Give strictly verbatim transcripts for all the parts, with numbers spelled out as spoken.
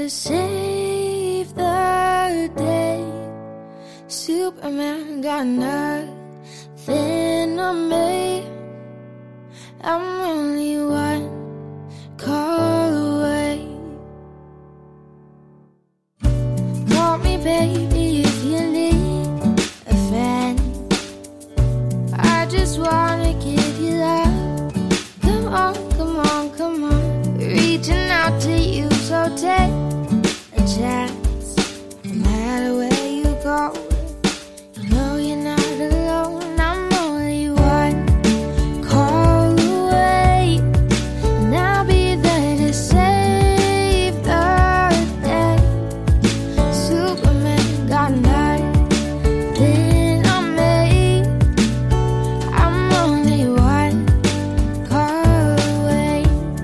to save the day. Superman got nothing on me. I'm only one call away. Call me baby if you need a friend. I just wanna give you love. Come on, come on, come on. Reaching out to you, so take a chance. No matter where you go, you know you're not alone. I'm only one call away, and I'll be there to save the day. Superman got nothing on me. I'm only one call away.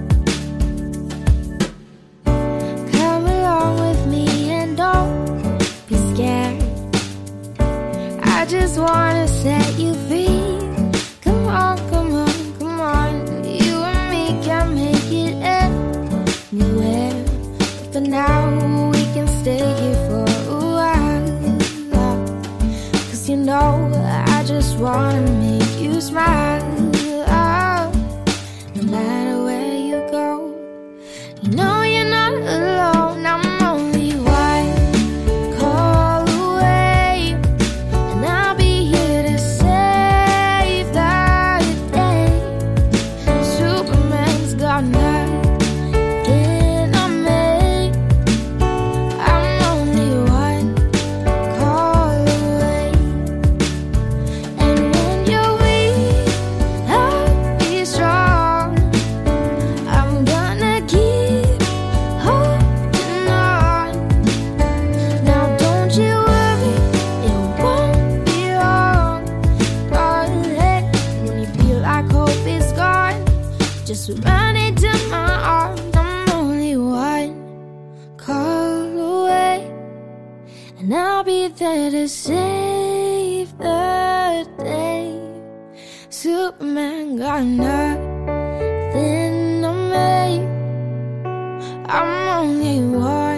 Come along with me and don't be scared. I just wanna set you free. Come on, come on, come on. You and me can make it anywhere. But for now, we can stay here for a while. Cause you know, I just wanna make you smile. No matter where you go, you know you're not alone. I'm only one call away, and I'll be here to save the day. Superman's got nothing on me. I'm only one call away. And when you're weak, I'll be strong. I'm gonna keep holding on. Now don't you worry, it won't be long. Darling, when you feel like hope is gone, just run into my arms. I'm only one call away, and I'll be there to save the day. Superman got nothing on me. I'm only one